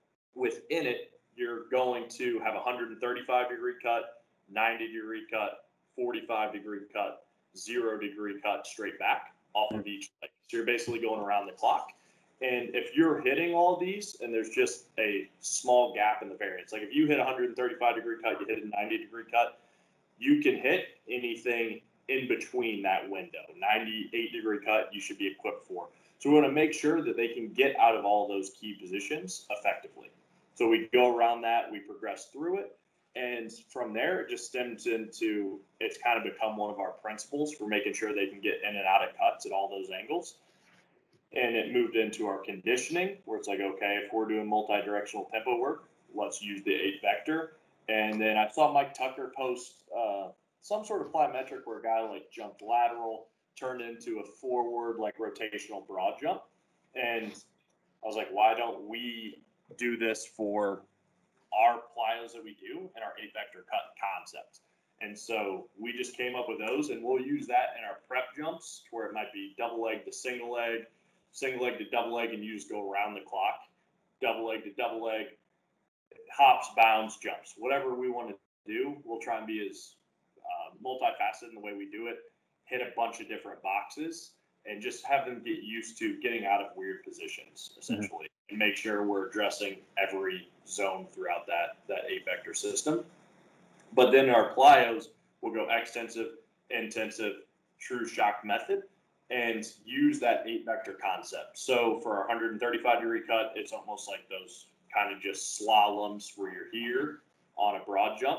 within it, you're going to have a one hundred thirty-five degree cut, ninety degree cut, forty-five degree cut, zero degree cut straight back off of each leg. So you're basically going around the clock. And if you're hitting all these and there's just a small gap in the variance, like if you hit a one hundred thirty-five degree cut, you hit a ninety degree cut, you can hit anything in between that window. ninety-eight degree cut, you should be equipped for. So we want to make sure that they can get out of all those key positions effectively. So we go around that, we progress through it. And from there, it just stems into, it's kind of become one of our principles for making sure they can get in and out of cuts at all those angles. And it moved into our conditioning, where it's like, okay, if we're doing multi-directional tempo work, let's use the eight vector. And then I saw Mike Tucker post uh, some sort of plyometric where a guy like jumped lateral, turned into a forward, like rotational broad jump. And I was like, why don't we do this for our plyos that we do and our eight vector cut concept? And so we just came up with those, and we'll use that in our prep jumps, where it might be double leg to single leg, single leg to double leg, and you just go around the clock, double leg to double leg, hops, bounds, jumps, whatever we want to do. We'll try and be as uh, multifaceted in the way we do it, hit a bunch of different boxes, and just have them get used to getting out of weird positions, essentially, mm-hmm. and make sure we're addressing every zone throughout that, that eight vector system. But then our plyos will go extensive, intensive, true shock method. and use that eight vector concept. So for our one hundred thirty-five degree cut, it's almost like those kind of just slaloms where you're here on a broad jump.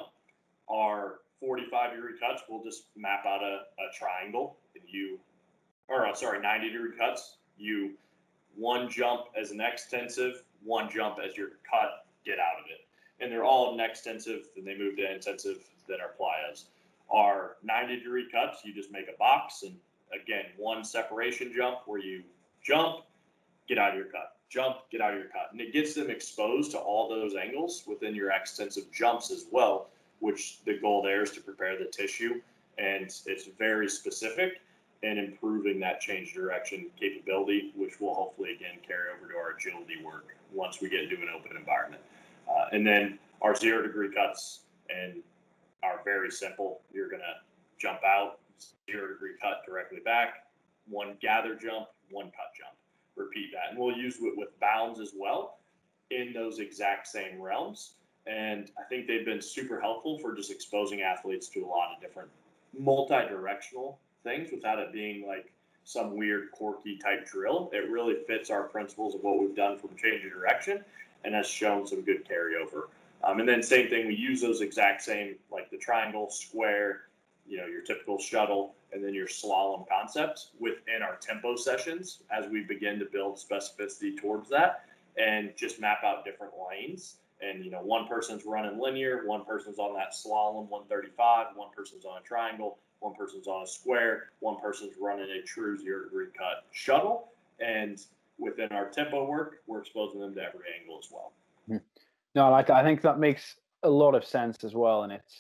Our forty-five degree cuts, we'll just map out a, a triangle, and you, or uh, sorry, ninety degree cuts, you one jump as an extensive, one jump as your cut, get out of it. And they're all an extensive, then they move to intensive, then our plyas. Our ninety degree cuts, you just make a box, and again, one separation jump where you jump, get out of your cut, jump, get out of your cut. And it gets them exposed to all those angles within your extensive jumps as well, which the goal there is to prepare the tissue. And it's very specific and improving that change direction capability, which will hopefully, again, carry over to our agility work once we get into an open environment. Uh, and then our zero degree cuts and are very simple. You're going to jump out, zero degree cut directly back, one gather jump, one cut jump. Repeat that. And we'll use it with bounds as well in those exact same realms. And I think they've been super helpful for just exposing athletes to a lot of different multi-directional things without it being like some weird quirky type drill. It really fits our principles of what we've done from change of direction and has shown some good carryover. Um, and then same thing, we use those exact same, like the triangle, square, you know, your typical shuttle, and then your slalom concepts within our tempo sessions as we begin to build specificity towards that and just map out different lanes. And, you know, one person's running linear, one person's on that slalom one thirty-five, one person's on a triangle, one person's on a square, one person's running a true zero degree cut shuttle. And within our tempo work, we're exposing them to every angle as well. No, like I think that makes a lot of sense as well. And it's,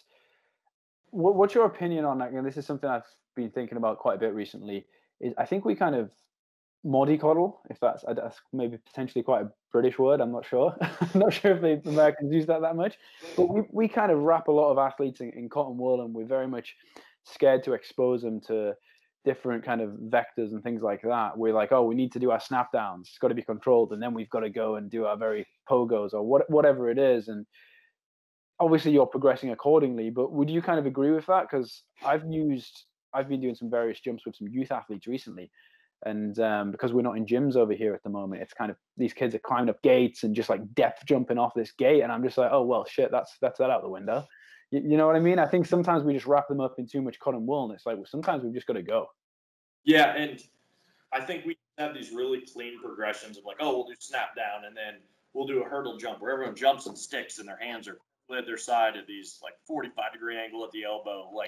what, what's your opinion on that? And this is something I've been thinking about quite a bit recently. Is I think we kind of mollycoddle, if that's, that's maybe potentially quite a British word. I'm not sure. I'm not sure if the Americans use that that much. But we, we kind of wrap a lot of athletes in, in cotton wool, and we're very much scared to expose them to different kind of vectors and things like that. We're like, oh, we need to do our snap downs. It's got to be controlled, and then we've got to go and do our very pogos or what, whatever it is. And obviously, you're progressing accordingly. But would you kind of agree with that? Because I've used, I've been doing some various jumps with some youth athletes recently, and um, because we're not in gyms over here at the moment, it's kind of these kids are climbing up gates and just like depth jumping off this gate, and I'm just like, oh well, shit, that's that's that out the window. You, you know what I mean? I think sometimes we just wrap them up in too much cotton wool, and it's like, well, sometimes we've just got to go. Yeah, and I think we have these really clean progressions of like, oh, we'll do snap down, and then we'll do a hurdle jump where everyone jumps and sticks, and their hands are at their side at these like forty-five degree angle at the elbow. Like,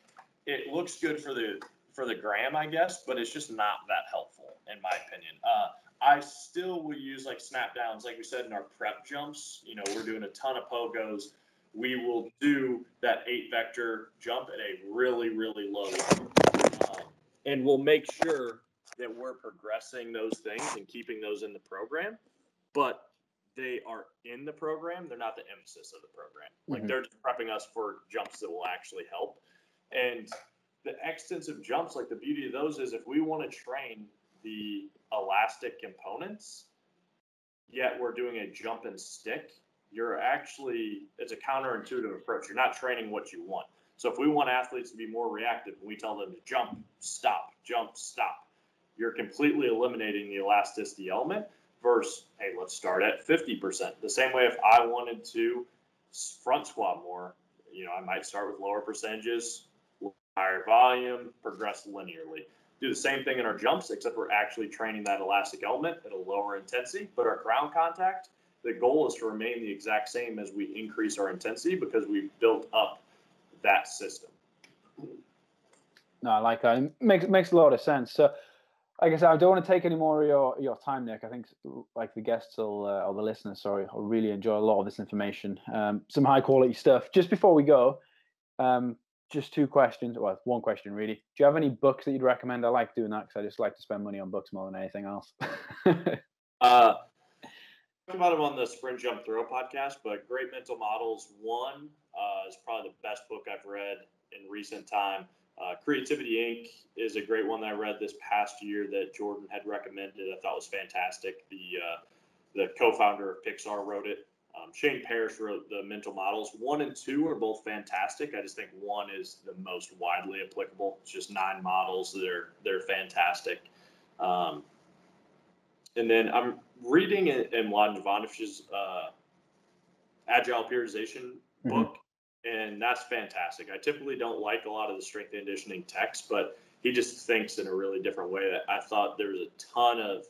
it looks good for the for the gram, I guess, but it's just not that helpful in my opinion. Uh, I still will use like snap downs, like we said in our prep jumps. You know, we're doing a ton of pogos. We will do that eight vector jump at a really, really low level. Um, and we'll make sure that we're progressing those things and keeping those in the program, but they are in the program. They're not the emphasis of the program. Like, mm-hmm. They're just prepping us for jumps that will actually help. And the extensive jumps, like the beauty of those is if we want to train the elastic components, yet we're doing a jump and stick, you're actually, it's a counterintuitive approach. You're not training what you want. So if we want athletes to be more reactive and we tell them to jump, stop, jump, stop, you're completely eliminating the elasticity element versus, hey, let's start at fifty percent. The same way if I wanted to front squat more, you know, I might start with lower percentages, higher volume, progress linearly. Do the same thing in our jumps, except we're actually training that elastic element at a lower intensity, but our ground contact, the goal is to remain the exact same as we increase our intensity because we've built up that system. No, I like that. It makes makes a lot of sense. So, like I said, I don't want to take any more of your, your time, Nick. I think like the guests will, uh, or the listeners, sorry, will really enjoy a lot of this information. Um, some high quality stuff. Just before we go, um, just two questions. Well, one question really. Do you have any books that you'd recommend? I like doing that because I just like to spend money on books more than anything else. uh, about them on the Sprint Jump Throw podcast, but Great Mental Models one uh, is probably the best book I've read in recent time. Uh, Creativity Incorporated is a great one that I read this past year that Jordan had recommended. I thought was fantastic. The uh, the co-founder of Pixar wrote it. Um, Um, Shane Parrish wrote the mental models. One and two are both fantastic. I just think one is the most widely applicable. It's just nine models. They're they're fantastic. Um, and then I'm reading in, in Mladen Jovanovich's uh, Agile Periodization Mm-hmm. book, and that's fantastic. I typically don't like a lot of the strength and conditioning text, but he just thinks in a really different way. That I thought there was a ton of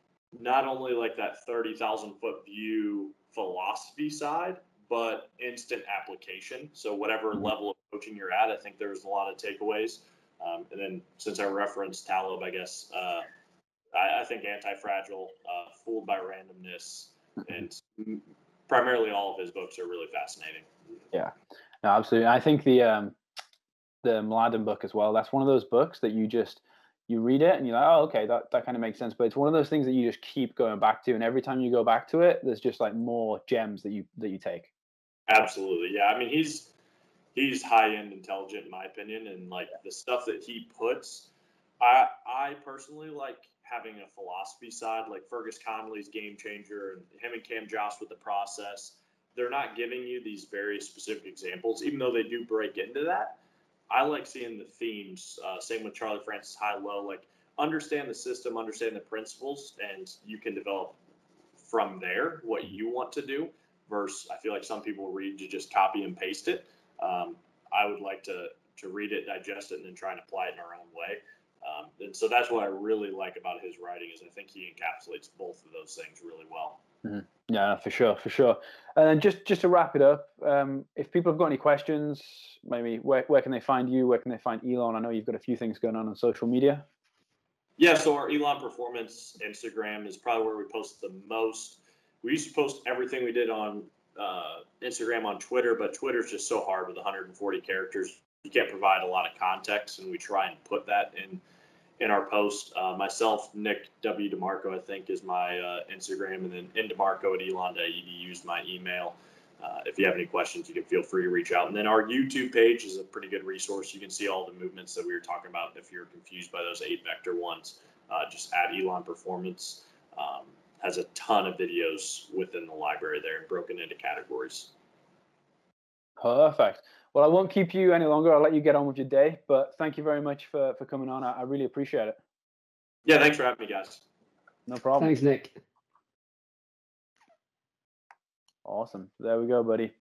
not only like that thirty thousand foot view philosophy side, but instant application. So whatever Mm-hmm. level of coaching you're at, I think there's a lot of takeaways. Um, and then since I referenced Taleb, I guess uh, I, I think Anti-Fragile, uh, Fooled by Randomness, and primarily all of his books are really fascinating. Yeah, no, absolutely. I think the um, the Mladen book as well. That's one of those books that you just you read it and you're like, oh, okay, that, that kind of makes sense. But it's one of those things that you just keep going back to, and every time you go back to it, there's just like more gems that you that you take. Absolutely, yeah. I mean, he's he's high end intelligent in my opinion, and like the stuff that he puts, I I personally like having a philosophy side, like Fergus Connolly's Game Changer and him and Cam Joss with the process. They're not giving you these very specific examples, even though they do break into that. I like seeing the themes. Uh, same with Charlie Francis High Low. Like understand the system, understand the principles, and you can develop from there what you want to do. Versus, I feel like some people read to just copy and paste it. Um, I would like to to read it, digest it, and then try and apply it in our own way. Um, and so that's what I really like about his writing is I think he encapsulates both of those things really well. Mm-hmm. Yeah, for sure, for sure. And then just just to wrap it up, um, if people have got any questions, maybe where where can they find you? Where can they find Elon? I know you've got a few things going on on social media. Yeah, so our Elon Performance Instagram is probably where we post the most. We used to post everything we did on uh, Instagram, on Twitter, but Twitter's just so hard with one hundred forty characters. You can't provide a lot of context, and we try and put that in in our post. Uh, myself, Nick W. DeMarco, I think, is my uh, Instagram, and then ndemarco at elon dot e d u is my email. Uh, if you have any questions, you can feel free to reach out. And then our YouTube page is a pretty good resource. You can see all the movements that we were talking about. If you're confused by those eight vector ones, uh, just add Elon Performance. Um, has a ton of videos within the library there, broken into categories. Perfect. Well, I won't keep you any longer. I'll let you get on with your day. But thank you very much for, for coming on. I, I really appreciate it. Yeah, thanks for having me, guys. No problem. Thanks, Nick. Awesome. There we go, buddy.